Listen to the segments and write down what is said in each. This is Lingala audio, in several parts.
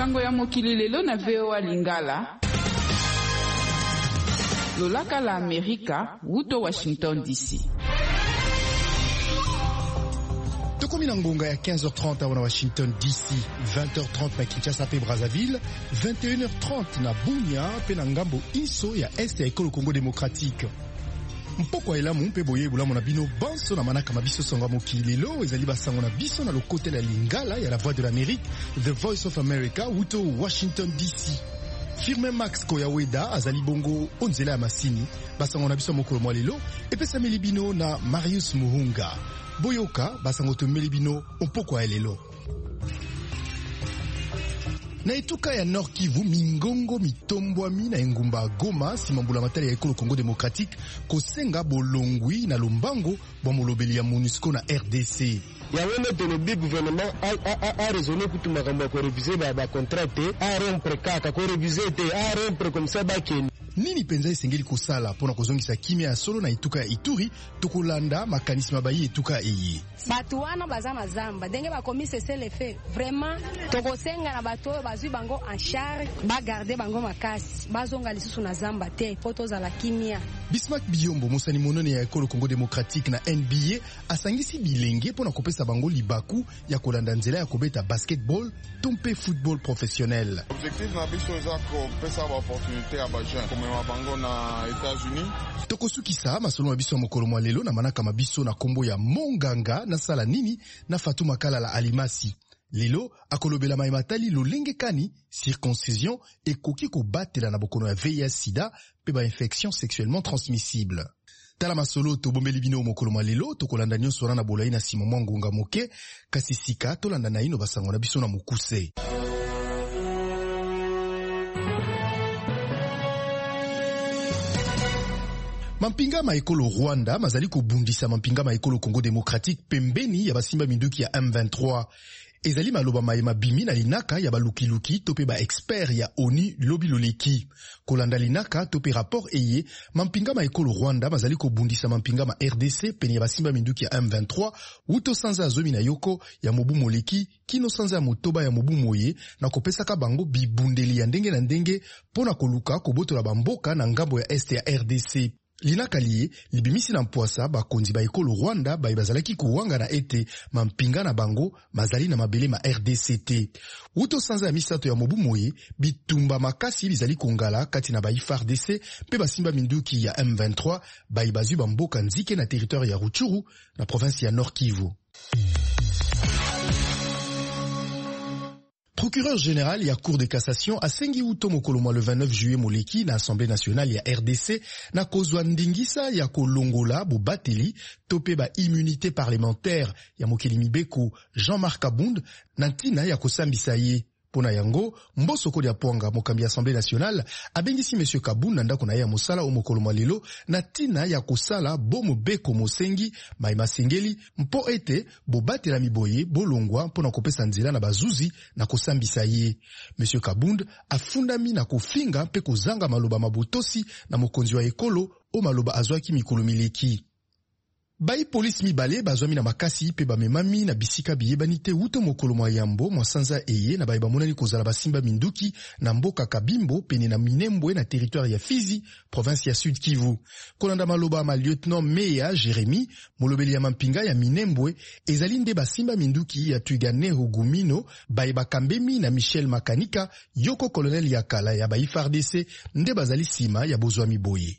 sango ya mokili lelo na VOA Lingala. Lolaka la Amerika, wuto Washington DC. Tokomi na ngonga ya 15h30 awana Washington DC, 20h30 na Kinshasa pe Brazzaville, 21h30 na Bunia pe na ngambo iso ya este ya ekolo Congo Démocratique. Mpoko elamu mpe boye bulamu na bino banso na manaka mabiso songa mokili lelo ezali basango na biso na lokote la Lingala ya la Voix de l'Amérique, The Voice of America, wuto Washington DC. Firme Max Koyaweda azali bongo onzela ya masini basango na biso mokolo mwa lelo epesa melibino na Marius Muhunga. Boyoka basango tomeli bino mpoko ya lelo. Na etuka ya Nord Kivu mingongo mitombwami na engumba Goma simambula matali ya ekolo Congo Démocratique kosenga bolongwi na lombango bwa molobeli ya MONUSCO na RDC. Ya wene tolobi gouvernement a raisonné kutu makambo ko réviser ba contrat te a rompre kaka ko réviser te a rompre comme ça ba ken. Nini penza esengeli kosala pona kozongisa kimia ya solo na etuka ya Ituri tokolanda makanisi mabayi etuka eye. Batu wana baza na zamba ndenge bakomise sele fait vraiment tokosenga na bato bazwi bango en charge ba garder bango makasi bazonga lisusu na zamba te poto za la kimia. Bismarck Biyombo musani monone ya ekolo Congo Démocratique na NBA asangisi bilenge pona kopesa bango libaku ya kolanda nzela ya kobeta basketball tompe football professionnel. Objectif na biso eza kopesa ba opportunité ya ba jeunes comme bango na États-Unis. Tokosukisa masolo mabiso ya mokolo mwa lelo na manaka mabiso na kombo ya Monganga na sala nini na Fatuma Kalala Alimasi. Lelo akolobela maimatali lolenge kani circoncision ekoki kobatela na bokono ya VIH sida pe ba infection sexuellement transmissible. Tala masolo tobombeli bino mokolo mwa lelo tokolanda nyonso wana na bolai na sima mwa ngonga moke kasi sika tolanda na ino basango na biso na mokuse. Mampinga ma ekolo Rwanda mazali kobundisa mampinga ma ekolo Congo Démocratique pembeni ya basimba minduki ya M23. Ezali maloba maema bimi na linaka ya balukiluki tope ba expert ya ONU lobi loleki. Kolanda linaka tope rapport eye mampinga ma ekolo Rwanda mazali kobundisa mampinga ma RDC peni ya basimba minduki ya M23 uto sanza azomi na yoko ya mobu moleki kino sanza ya motoba ya mobu moye na kopesaka bango bibundeli ya ndenge na ndenge pona koluka kobotola bamboka na ngambo ya este ya RDC. Linaka liye libimisi na mpuasa bakonzi ba ekolo Rwanda ba bazalaki kuwanga na ete mampinga na bango mazali na mabele ma RDCT. Uto sanza ya misato ya mobu moye bitumba makasi bizali kongala kati na ba FARDC pe basimba minduki ya M23 ba ibazu bamboka nzike na territoire ya Rutshuru na province ya Nord Kivu. Procureur général ya Cour de cassation asengi uto mokolo mwa le 29 juillet moleki na Assemblée nationale ya RDC na kozwa ndingisa ya kolongola bobateli tope ba immunité parlementaire ya mokeli mibeko Jean-Marc Abound na ntina ya kosambisa ye. Pona yango, mboso kodi ya ponga mokambi Assemblée nationale abengisi Monsieur Kabund na ndako na ya mosala o mokolo mwa lelo na tina ya kosala bomo beko mosengi maima sengeli mpo ete bobatela miboye bolongwa pona kopesa nzela na bazuzi na kosambisa ye. Monsieur Kabund afundami na kofinga pe kozanga maloba mabotosi na mokonzi wa ekolo o maloba azwaki mikolo mileki. Bai polisi mibale bazwami na makasi pe bamemami na bisika biyebanite uto mokolo mwa yambo mwasanza eye na baiba monani kozala basimba minduki na mboka Kabimbo pene na Minembwe na territoire ya Fizi, province ya Sud Kivu. Kolanda maloba ma lieutenant Meya Jeremy, molobeli ya mampinga ya Minembwe, ezali nde basimba minduki ya Twigane Hugumino, baiba Kambemi na Michel Makanika, yoko colonel ya kala ya bai FARDC, nde bazali sima ya bozwami boye.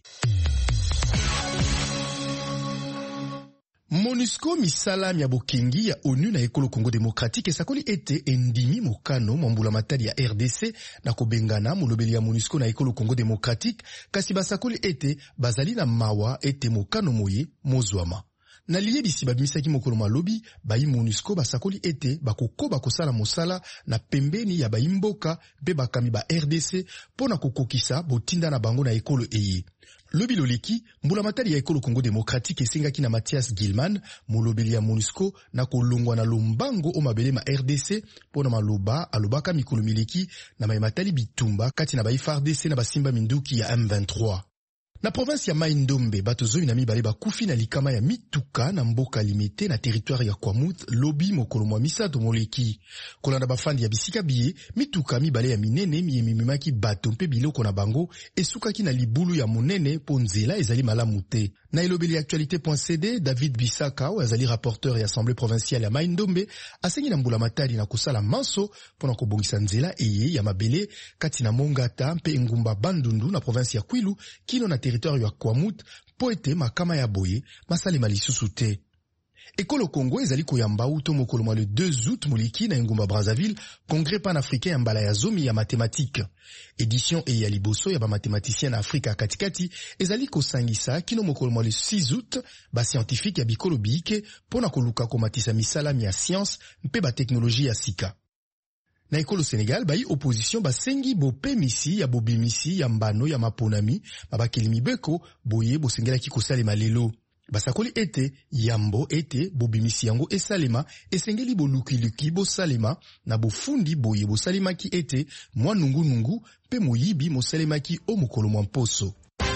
MONUSCO misala ya bokengi ya ONU na ekolo Congo Démocratique esakoli ete endimi mokano mwambula matali ya RDC na kobengana molobeli ya MONUSCO na ekolo Congo Démocratique kasi basakoli ete bazali na mawa ete mokano moye mozwama. Na liye bisi babimisaki mokolo malobi bayi MONUSCO basakoli ete bakokoba kosala mosala na pembeni ya bayimboka be bakami ba RDC pona kokokisa botinda na bango na ekolo eye. Lobi loleki, mbula matali ya ekolo Congo Démocratique esengaki na Mathias Gilman, molobeli ya MONUSCO na kolongwa na lombango o mabele ma RDC pona maloba alobaka mikolo mileki na maimatali bitumba kati na ba FARDC na basimba minduki ya M23. Na province ya Mai Ndombe, bato zoyi na mibale bakufi na likama ya mituka na mboka limete na territoire ya Kwamut lobi mokolo mwa misato moleki. Kolanda bafandi ya bisika biye, mituka mibale ya minene miyemimaki bato mpe biloko na bango esukaki na libulu ya monene po nzela ezali malamu te. Na elobeli actualité.cd, David Bisaka, ou azali rapporteur ya Assemblée provinciale ya Mai Ndombe, asengi na mbula matari na kusala manso pona kobongisa nzela eye ya mabele kati na Mongata mpe Ngumba Bandundu na province ya Kwilu kino na territoire ya Kwamut po ete makama ya boye masalema lisusu te. Ekolo Congo ezali koyamba uto mokolo mwa le 2 août moliki na Ngumba Brazzaville congrès panafricain ya mbala ya zomi ya mathématique. Édition e ya liboso ya ba mathématicien na Afrika katikati ezali kosangisa kino mokolo mwa le 6 août ba scientifique ya bikolo biike pona koluka komatisa misalami ya science mpe ba teknologie ya sika. Na ekolo Sénégal, bayi opposition basengi bopemisi ya bobimisi ya mbano ya maponami babakeli mibeko boye bosengelaki kosalema lelo. Basakoli ete yambo ete bobimisi yango esalema esengeli bolukiluki bosalema na bofundi boye bosalemaki ete mwa nungu pe moyibi mosalemaki o mokolo mwa mposo.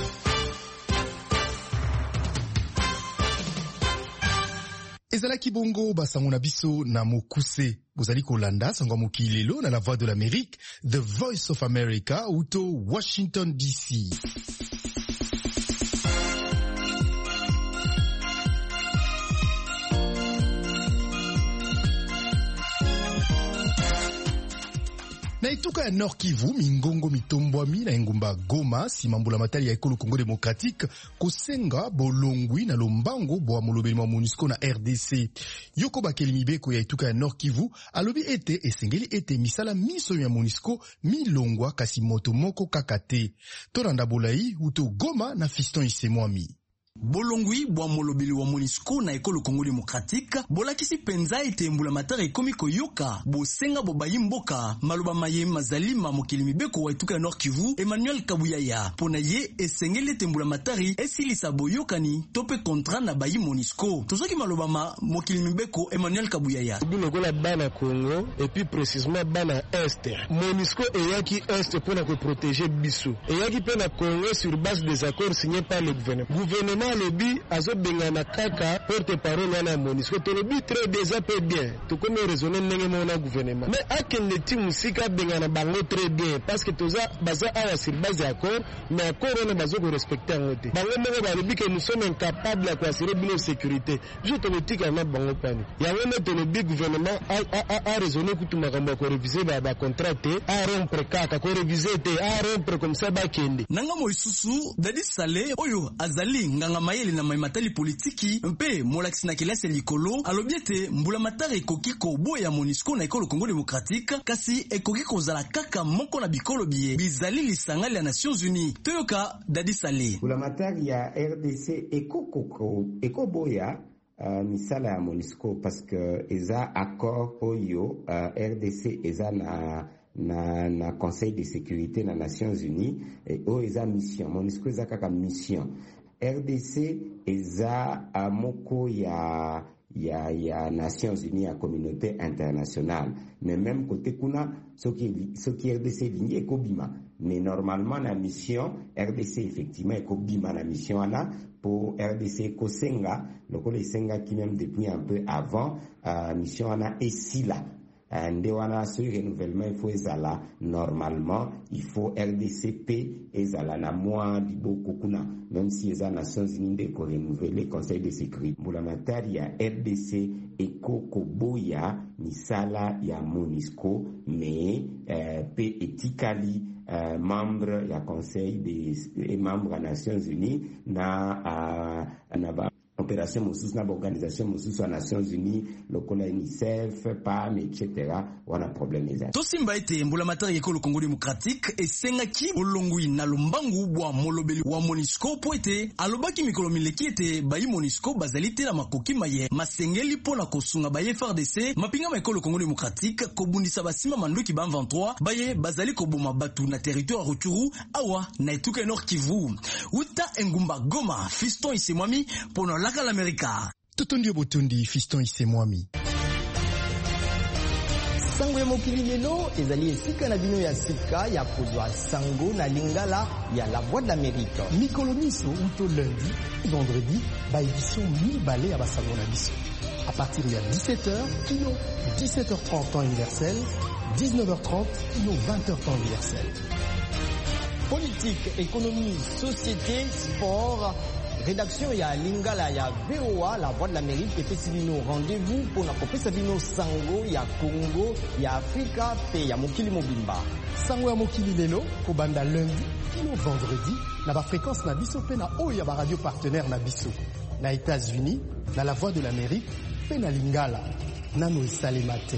Ezalaki bongo basango na biso na mokuse. Bozali kolanda sangwa mokilelo na la voix de l'Amérique, The Voice of America, uto Washington DC. Na ituka ya Nord Kivu, mingongo mitombwami na Ngumba Goma, simambula matali ya ekolo Congo Démocratique, kosenga bolongwi na lombango bwa molobeli mwa MONUSCO na RDC. Yoko bakeli mibeko ya ituka ya Nord Kivu, alobi ete esengeli ete misala miso ya MONUSCO milongwa kasi moto moko kakate. Toranda bolai, uto Goma na Fiston Isemwami. Bolongwi bwa molobeli wa MONUSCO na ekolo Congo Démocratique bolakisi penza ete mbula matari ekomi koyoka bosenga bobayi mboka maloba maye mazalima mokili mibeko wa ituka ya Nord Kivu Emmanuel Kabuyaya pona ye esengeli ete mbula matari esilisa boyokani tope kontra na bayi MONUSCO tozoki maloba ma mokili mibeko Emmanuel Kabuyaya bilokola bana Congo et puis précisément bana Est MONUSCO eyaki Est pona ko protéger biso eyaki pena Congo sur base des accords signés par le gouvernement lobi azo bengana kaka porte-parole wana MONUSCO to lobi très déjà peu bien to comme raisonner ndenge mona gouvernement mais akende ti musika bengana bango très bien parce que toza baza awa sur base d'accord mais accord on bazo ko respecter ngote bango moko ba lobi que nous sommes incapables à assurer bien sécurité je te le na bango pani ya wona to lobi gouvernement a raisonner kutu makambo ko réviser ba contrat a rompre kaka ko réviser te a rompre comme ça ba kende nanga mo isusu dadi sale oyo azali nganga mayele na maimatali politiki mpe molakisi na kelasi likolo alobiete mbula matari ekoki kobo ya MONUSCO na ekolo Congo Démocratique kasi ekoki kozala kaka moko na bikolo biye bizali lisangali ya Nations Unies toyoka dadi sale mbula matari ya RDC ekoboya misala ya MONUSCO parce que eza accord oyo RDC eza na Conseil de sécurité na Nations Unies et o eza mission MONUSCO eza kaka mission RDC eza moko ya Nations Unies ya communauté internationale mais même côté kuna ce qui RDC ligne ekobima mais normalement la mission RDC effectivement ekobima la mission ana pour RDC kosenga lokolo senga qui même depuis un peu avant mission ana esila nde wana ce renouvellement il faut ezala normalement il faut RDCP ezala na mois liboko kuna même si eza Nations Unies de ko renouveler Conseil de sécurité mbula matari ya RDC ekokoboya misala ya MONUSCO mais pe etikali membre ya Conseil des membres des Nations Unies na opération mosusu na organisation mosusu ya Nations Unies lokola UNICEF PAM etc. wana problème eza tosimba ete mbula matari ekolo Congo Démocratique esengaki olongwi na lombangu bwa molobeli wa MONUSCO po ete alobaki mikolo mileki ete bayi MONUSCO bazali te na makoki maye masengeli pona kosunga baye FARDC mapinga ma ekolo Congo Démocratique kobundisa basima manduki ba 23 baye bazali koboma batu na territoire Rutshuru awa na etuka Nord Kivu uta Ngumba Goma Fiston Isemwami pona laka l'América. Totondi obotondi Fiston Isemwami. sango ya mokili lelo ezali esika na bino ya sika ya kozwa sango na lingala ya la voix de l'Amérique. mikolo miso uto lundi vendredi ba édition mibale ya basango na biso à partir de 17h kino 17h30 temps universel, 19h30 kino 20h temps universel. Politique, économie, société, sport. Rédaction ya lingala ya VOA la voix de l'Amérique et bino rendez-vous pour na kopesa bino sango ya Congo ya Afrika pe ya mokili mobimba. Sango ya mokili lelo kobanda lundi kino vendredi na ba fréquence na biso pe na oyo ya ba radio partenaire na biso na États-Unis na la voix de l'Amérique pe na lingala nano esalema te.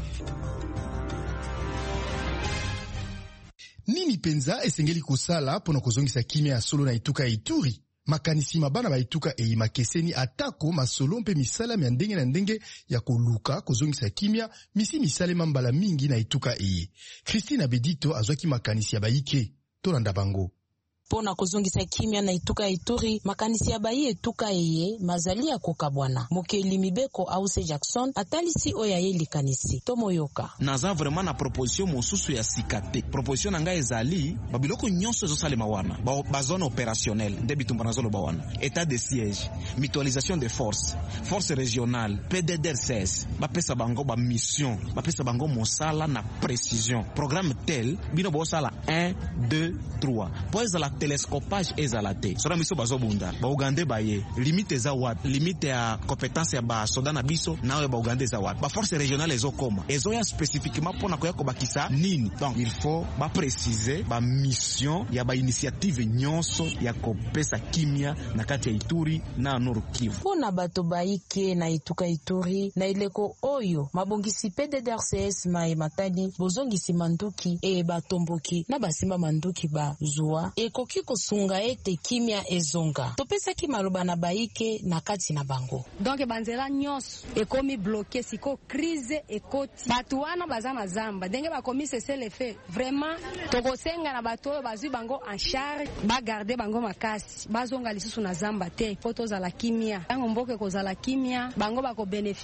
Nini penza esengeli kosala pona kozongisa kimia ya solo na etuka ya Ituri? Makanisi mabana ba etuka eyima keseni atako masolo mpe misalami ya ndenge na ndenge ya koluka kozongisa kimia misi misalema mbala mingi na etuka eye. Christine Abedito azwaki makanisi ya baike tolanda bango. Pona kozongisa kimia na ituka Ituri, makanisi ya bayi etuka eye mazali ya kokabwana. Mokeli Mibeko Ause Jackson atalisi oya ye likanisi. Tomoyoka. Naza vraiment na proposition mosusu ya sikate. Proposition nanga ezali babiloko nyonso ezosalema wana. Ba zone opérationnelle nde bitumba na zolo bawana. État de siège, mutualisation de forces, force régionale, PDDR16. Bapesa bango ba mission, bapesa bango mosala na précision. Programme tel bino bosala 1 2 3. Poeza la telescopage ezalate sora miso bazobunda ba Uganda baye limite za wat limite ya compétence ya ba soda na biso nawe ba Uganda za wat ba force régionale ezokoma ezoya spécifiquement pona koya kobakisa nini. Donc il faut ba préciser ba mission ya ba initiative nyonso ya kopesa kimia na kati ya Ituri na Nord Kivu pona bato baike na ituka Ituri na ileko oyo mabongisi PDDRCS mai matani bozongisi manduki e batomboki na basimba manduki ba zuwa koki kosunga ete kimia ezonga. Topesa ki maloba na baike na kati na bango. Donc banzela nyonso ekomi bloqué siko crise ekoti. Batu wana baza na zamba. Denge ba komi cesser les faits. Vraiment tokosenga na bato bazwi bango en charge, ba garder bango makasi. Bazonga lisusu na zamba te. Poto za la kimia. Tango mboke kozala kimia, bango bako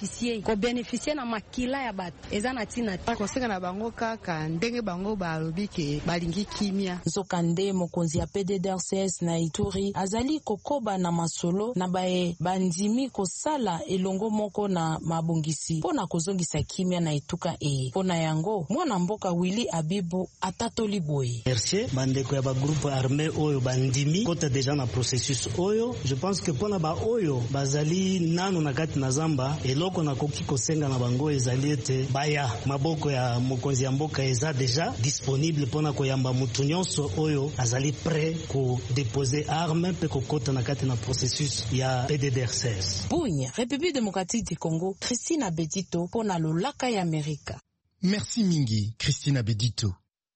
bénéficier na makila ya bato. Eza na tina. Kosenga na bango kaka ndenge bango balobi ke balingi kimia. Nzokande mokonzi ya PDDRCS na Ituri azali kokoba na masolo na bae bandimi kosala elongo moko na mabongisi pona kozongisa kimia na etuka pona yango mwana mboka Willy Abibu atatoli boye. Merci bandeko ya ba groupe armé oyo bandimi kota deja na processus oyo. Je pense que pona ba oyo bazali nano na kati na zamba eloko na koki kosenga na bango ezali ete baya maboko ya mokonzi ya mboka eza deja disponible pona koyamba mutu nyonso oyo azali prêt ko déposer arme pe ko kota na kati na processus ya PDDR16. Bunya, République démocratique du Congo, Christine Abedito pona lolaka ya Amerika. Merci mingi, Christine Abedito.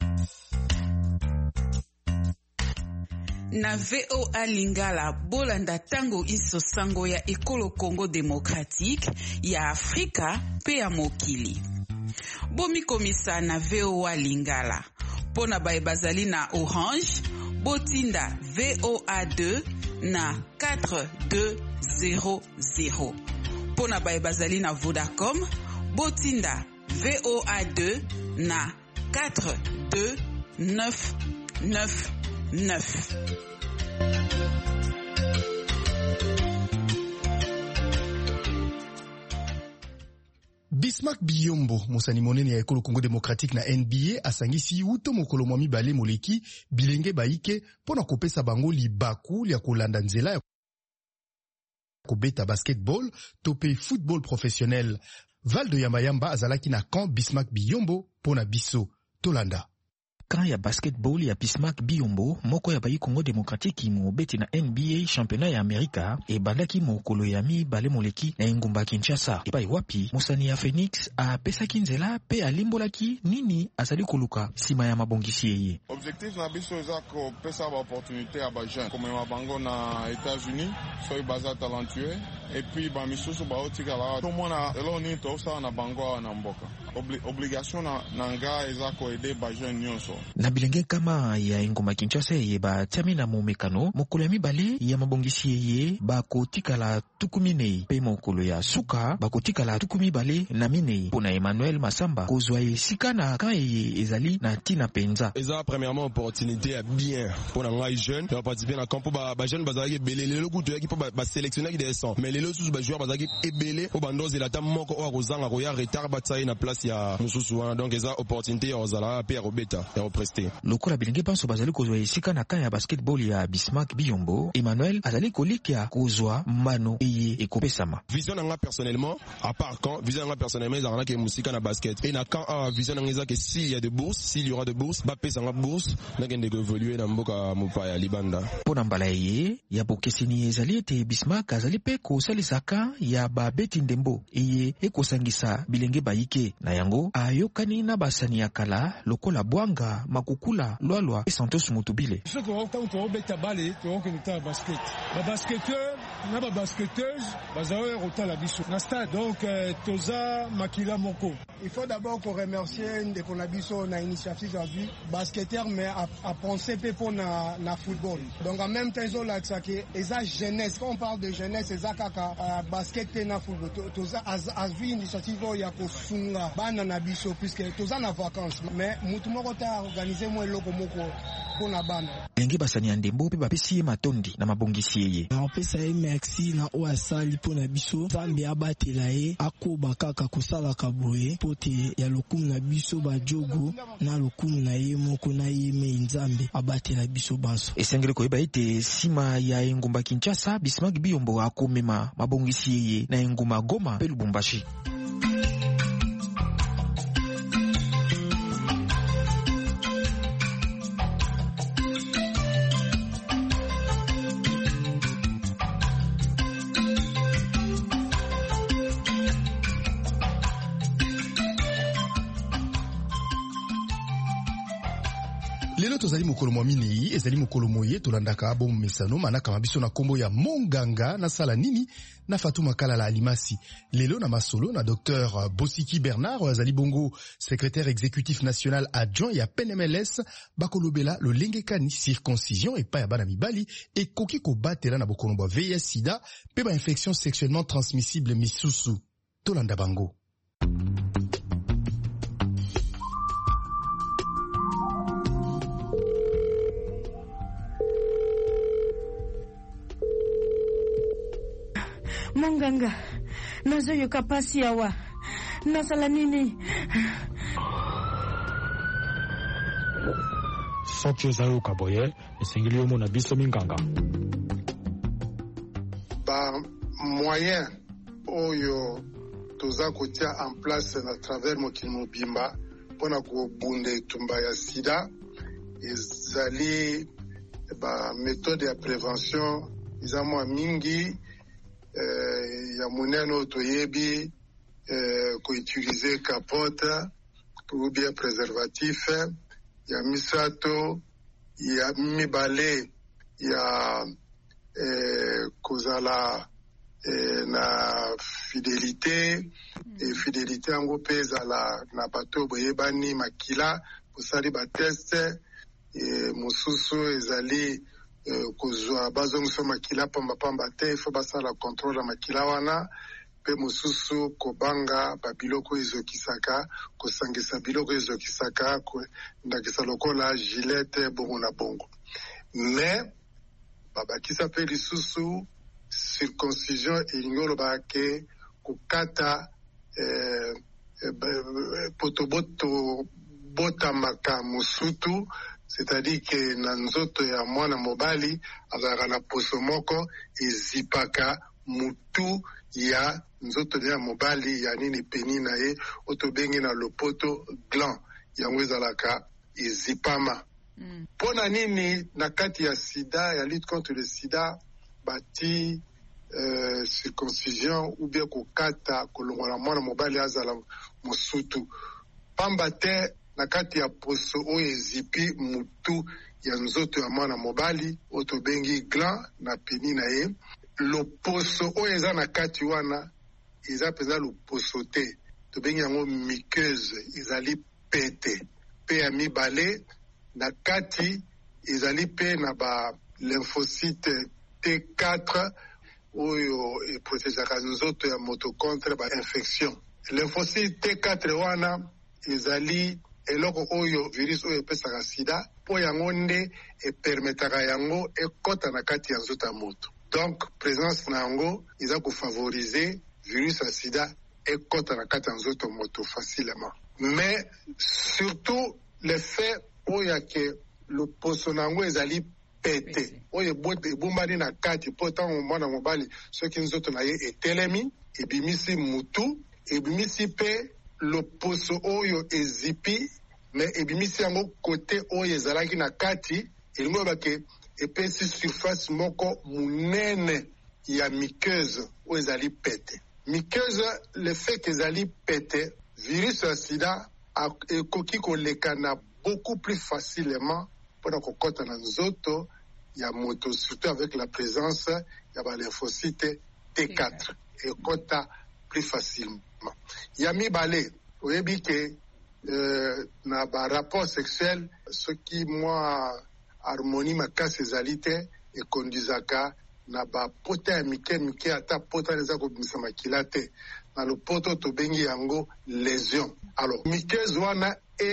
Na VOA Lingala bolanda tango iso sango ya ekolo Congo démocratique ya Afrika pe ya mokili. Bomi komisa na VOA Lingala pona bae bazali na Orange botinda VOA2 na 4200. Pona bae bazali na Vodacom botinda VOA2 na 42999. Bismarck Biyombo, mosani monene ya ekolo Congo démocratique na NBA asangisi uto mokolo mwa mibale moleki bilenge baike pona kopesa bango libaku lia kolanda nzela ya kobeta basketball tope football professionnel. Valdo Yamba azalaki na camp Bismarck Biyombo pona biso tolanda. Camp ya basketball ya Bismarck Biyombo moko ya bayi Congo démocratique mo beti na NBA championnat ya Amerika e bandaki mokolo ya mibale moleki na engumba Kinshasa. Epai wapi mosani ya Phoenix a pesaki nzela pe alimbolaki nini azali koluka sima ya mabongisi yeye. Objectif na biso eza ko pesa ba opportunité ya ba jeune comme mabango na États-Unis soy baza talentueux et puis ba misusu ba otika la to mona eloni to sa na bango na mboka. Obligation na nga eza ko aider ba jeune nyonso Na bilenge kama ya engumba Kinshasa ye ba tiamina mo mekano mokolo ya mibale ya mabongisi ye ba kotikala tukumine pe mokolo ya suka ba kotikala tukumibale na mine pona Emmanuel Masamba kozwa esika na kan ezali na tina penza. Eza premièrement opportunité à bien pour ngai jeune de participer na campo ba jeune bazaki belele le kuto yaki ba sélectionner qui descend mais les autres ba joueurs bazaki ebele o bandoze la tam moko o kozanga ko ya retard batsaye na place ya mususu wana donc eza opportunité ya ozala pe ya robeta ya represter. Lokola bilenge panso bazali kozwa esika na kan ya basketball ya Bismarck Biyombo, Emmanuel azali kolikia kozwa mano eye ekopesama. Vision nanga personnellement à part quand vision nanga personnellement ezana ke musika na basket et na quand vision nanga que s'il y a de bourses, s'il y aura de bourses, ba pesa nga bourse na ngende évoluer na mboka mopaya libanda. Pona mbala ye ya bokesini ezali ete Bismarck azali pe kosalisaka ya babeti ndembo eye ekosangisa bilenge bayike na yango ayokani na basani ya kala lokola Bwanga Makukula Lwalwa et Santos Mutubile. Ce qu'on beta balé to ko nita basket. Ba basketteur na ba basketteuse bazawe rota la biso na stade donc toza makila moko. Il faut d'abord qu'on remercie de qu'on a biso na initiative aujourd'hui basketteur mais à penser pe pour na football. Donc en même temps ils ont l'accès que eza jeunesse quand on parle de jeunesse eza kaka basket pe na football toza azui initiative ya ko sunga bana na biso puisque toza na vacances mais mutu moko ta organiser mo eloko moko pona bana. Lenge basani ya ndembo pe bapesi matondi na mabongisi ye. Na opesa ye merci na o asali pona biso Zambi abatela ye akoba kaka kosala kaboye pote ya lokumu na biso ba jogo na lokumu na ye moko na ye me Nzambe abatela biso banso. Esengele koyeba ete sima ya engumba Kinshasa Bismarck Biyombo akomema mabongisi ye na engumba Goma pe Lubumbashi. Lelo tozali mokolo mwa minei ezali mokolo moye tolandaka abo mesano manaka mabiso na kombo ya Monganga na sala nini na Fatuma Kalala Alimasi. Lelo na masolo na Dr Bosiki Bernard azali bongo secrétaire exécutif national adjoint ya PNMLS bakolobela lo lengekani circoncision et pa ya bana mibali et koki ko batela na bokono bwa VIH sida pe ba infection sexuellement transmissible misusu. Tolanda bango. Monganga, nazoyoka pasi awa. Nasala nini? Soki ozayoka boye, esengeli omona biso minganga. Ba moyen oyo toza kotia en place na travers mokili mobimba pona kobunda etumba ya sida ezali ba méthode ya prévention eza mwa mingi ya muneno toyebi ko utiliser capote ou bien préservatif ya misato ya mibale ya kozala na fidélité et fidélité yango pe ezala na bato boyebani makila kosali bateste mosusu ezali kozwa bazongisa makila pamba te ifo basala contrôle ya makila wana pe mosusu kobanga babiloko ezokisaka kosangisa biloko ezokisaka ndakisa lokola gilete bongo na bongo mais babakisa pe lisusu circoncision elingi oloba ke kokata potoboto botamaka mosutu c'est-à-dire que na nzoto ya mwana mobali azalaka na poso moko ezipaka mutu ya nzoto ya mobali ya nini peni na ye otobengi na lopoto gland yango ezalaka ezipama. Pona nini na kati ya sida ya lutte contre le sida bati circoncision ou bien kokata kolongola mwana mobali azala mosutu pamba te na kati ya poso oyo ezipi mutu ya nzoto ya mwana mobali otobengi gland na peni na ye loposo oyo eza na kati wana eza peza loposo te tobengi yango muqueuse ezali pete pe ya mibale na kati ezali pe na ba lymphocyte T4 oyo eprotegeaka nzoto ya moto contre ba infection. Lymphocyte T4 wana ezali eloko oyo virus oyo epesaka sida po yango nde epermetaka yango ekota na kati ya nzoto ya moto. Donc présence na yango eza kofavoriser virus ya sida ekota na kati ya nzoto ya moto facilement. Mais surtout le fait oyo ke loposo na yango ezali pete oyo ebombani na kati po ntango mwana mobali soki nzoto na ye etelemi ebimisi mutu ebimisi pe loposo oyo ezipi me ebimisi yango kote oyo ezalaki na kati elingi oyebake epesi surface moko munene ya muqueuse oyo ezali pete. Muqueuse le fait que ezali pete virus ya sida ekoki koleka na beaucoup plus facilement mpona kokota na nzoto ya moto, surtout avec la présence ya ba lymphocyte T4 ekota plus facilement. Ya mibale oyebi ke na ba rapport sexuel soki mwa harmonie makasi ezali te ekondizaka na ba pota ya mike ata pota eza kobimisa makila te na lopoto tobengi yango lésion. Alors muqueuse wana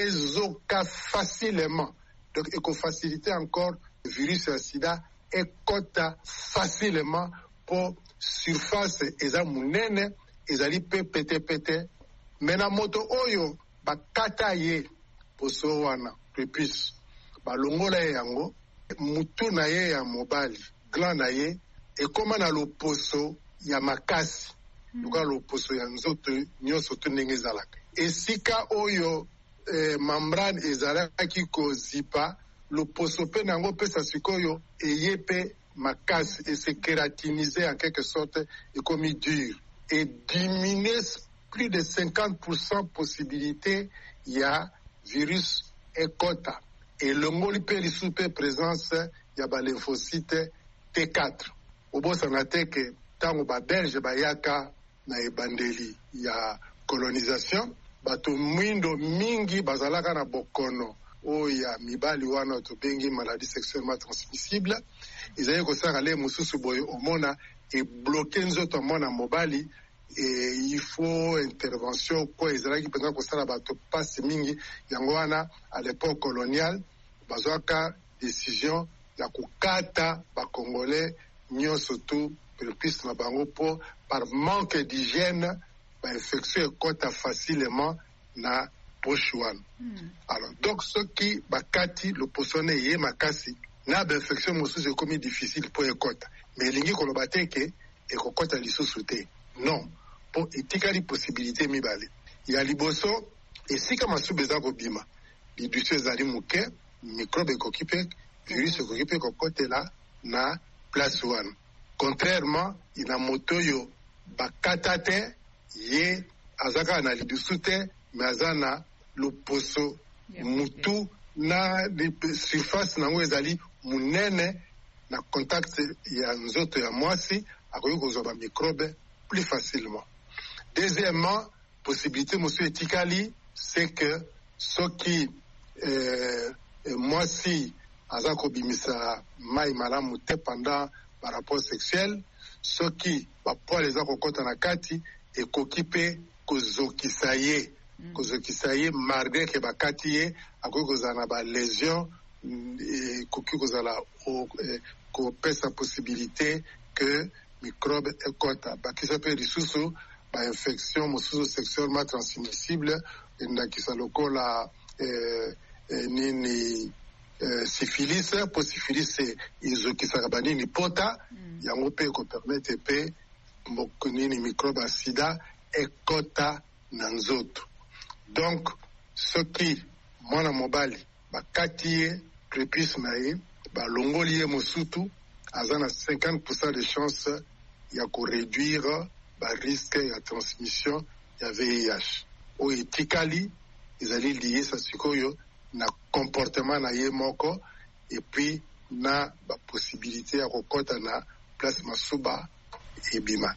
ezoka facilement, donc ekofacilite encore virus ya sida ekota facilement po surface eza munene ezali pe pete. Mena moto oyo bakata ye poso wana prepuce balongola ye yango mutu na ye ya mobali gland na ye ekoma na loposo ya makasi luka loposo ya nzoto nyonso to ndenge ezalaka. Esika oyo membrane ezalaki kozipa loposo pe nango pesa sikoyo eye pe makasi et se kératiniser en quelque sorte ekomi dur et diminuer plus de 50% possibilité ya virus ekota et longoli pe lisu pe présence ya ba lymphocyte T4. Obosana te ke tango ba belge bayaka na ebandeli ya colonisation bato mwindo mingi bazalaka na bokono oya mibali wana tobengi maladie sexuellement transmissible ezali kosala le mosusu boye omona ebloke nzoto mwana mobali et il faut intervention kwa ezalaki penza kosala bato pasi mingi yango wana à l'époque coloniale bazwaka décision ya kokata bakongolais nyonso tu perpiste na bango po par manque d'hygiène ba infection ekota facilement na poche wana. Alors donc ceux qui bakati loposo na ye makasi na ba infection mosusu ekomi difficile po ekota mais elingi koloba te ke ekokota lisusu te. Non, po etikali possibilité mibale ya liboso esika masubu eza kobima lidusu ezali moke microbe ekoki pe virus ekoki pe kokotela na place wana. Contrairement ina moto oyo bakata te ye azaka na lidusu te mais aza na loposo mutu na surface nango ezali munene na contact ya nzoto ya mwasi akoki kozwa ba microbe plus facilement. Deuxièmement, possibilité mosu etikali c'est que soki mwasi aza kobimisa mai malamu te pendant par rapport sexuel soki bapoile eza kokota na kati ekoki pe kozokisa ye malgré ke bakati ye akoki kozala na balésion ekoki kozala kopesa possibilité que microbe ekota bakisa pe lisusu bainfection mosusu sexuellement transmissible endakisa lokola nini syphilis po syphilis ezokisaka banini pota yango pe ekopermete pe nini microbe ya sida ekota na nzoto. Donc soki mwana mobali bakati ye prepuce na ye balongoli ye mosutu aza na 50% de chance ya koréduire barisque ya transmission ya VIH oyo etikali ezali liye sa sikoyo na comportement na ye moko et puis na baposibilité ya kokota na place masuba ebimaka.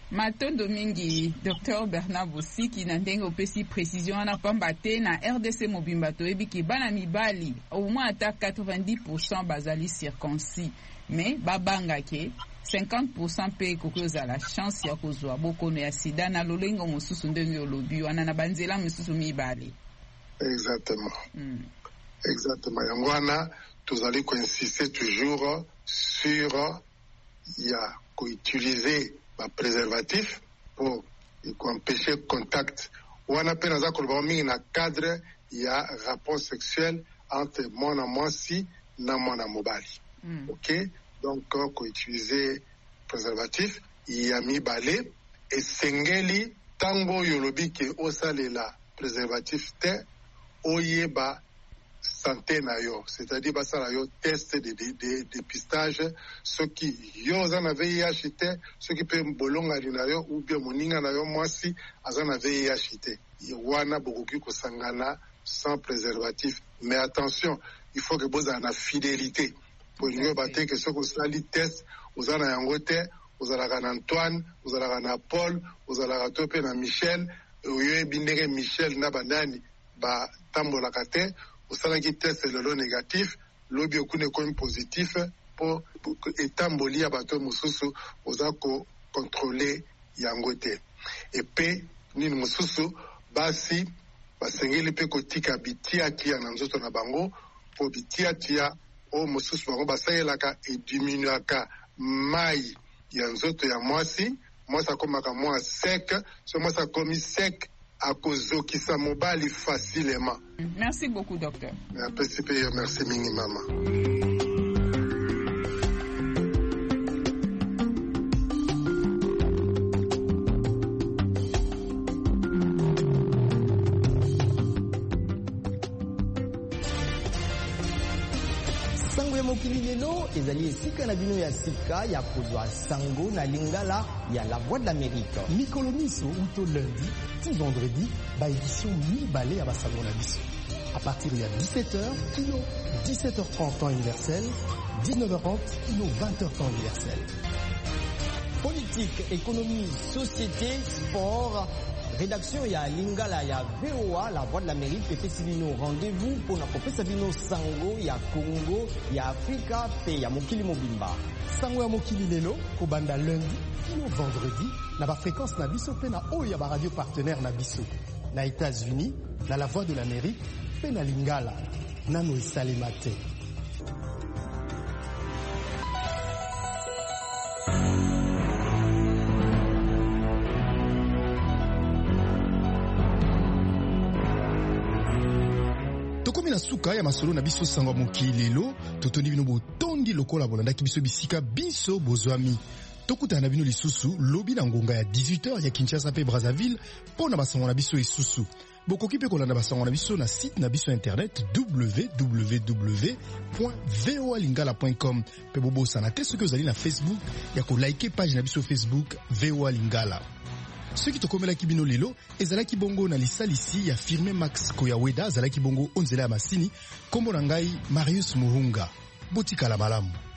matondo mingi Dr Bernard Bosiki na ndenge opesi précision wana pamba te na RDC mobimba toyebi ki bana mibali au moins ata 90% bazali circoncis mais babanga ke 50% pe kokoza la chance ya kozwa bokono ya sida na lolengo mosusu ndenge olobi wana na banzela mosusu mibali. Exactement. Exactement. Yango wana tozali insister toujours sur ya ko utiliser ba préservatif pour empêcher contact. Wana pe naza ko mingi na cadre ya rapport sexuel entre mwana mwasi na mwana mobali. OK? Donc ko utiliser préservatif ya mibale esengeli tango yolobi ke osalela préservatif te oyeba santé na yo, c'est-à-dire basala yo test de dépistage ceux qui yo zana VIH te, ceux qui peut bolonga na yo ou bien moninga na yo mwasi azana VIH te. Wana bokoki kosangana sans préservatif, mais attention, il faut que boza na fidélité pour yo baté que ceux qui sali test ozana yango te, ozalaka na Antoine, ozalaka na Paul, ozalaka tope na Michel, yo bindenge Michel na banani ba tambolaka te. Osalaki test lelo négatif, lobi okune komi positif pour etamboli ya bato mosusu ozako contrôler yango te. Et pe nini mosusu basi basengeli pe kotika bitia tia na nzoto na bango po bitia tia o mosusu bango basalelaka ediminaka mai ya nzoto ya mwasi akomaka mwa sec, so mwasi akomi sec akozokisa mobali facilement. Merci beaucoup, docteur. Merci mingi, mama. Sango ya mokili lelo ezali esika na bino ya sika ya kozwa sango na lingala ya La Voix de l'Amérique. Mikolo miso uto lundi ti vendredi ba édition mibale ya basango na biso. À partir de 17h, kilo 17h30 temps universel, 19h30, kilo 20h temps universel. Politique, économie, société, sport. Rédaction ya lingala ya VOA La Voix de l'Amérique epesi bino rendez-vous pona kopesa bino sango ya Congo ya Afrika pe ya mokili mobimba. Sango ya mokili lelo kobanda lundi kino vendredi na ba fréquence na biso pe na oyo ya ba radio partenaire na biso na États-Unis na La Voix de l'Amérique pe na lingala nano esalema te. Tokomi na suka ya masolo na biso sango mokili lelo totondi bino botondi lokola bolandaki biso bisika biso bozwami. Tokutana na bino lisusu lobi na ngonga ya 18h ya Kinshasa pe Brazzaville pona basango na biso isusu. Bokoki pe kolanda basango na biso na site na biso internet www.voalingala.com pe bobosana te soki ozali na Facebook ya ko like page na biso Facebook VOA Lingala. Ce qui tokomelaki bino lelo ezalaki bongo na lisalisi ya firme Max Koyaweda azalaki bongo onzela ya masini kombo na ngai Marius Muhunga. Botikala malamu.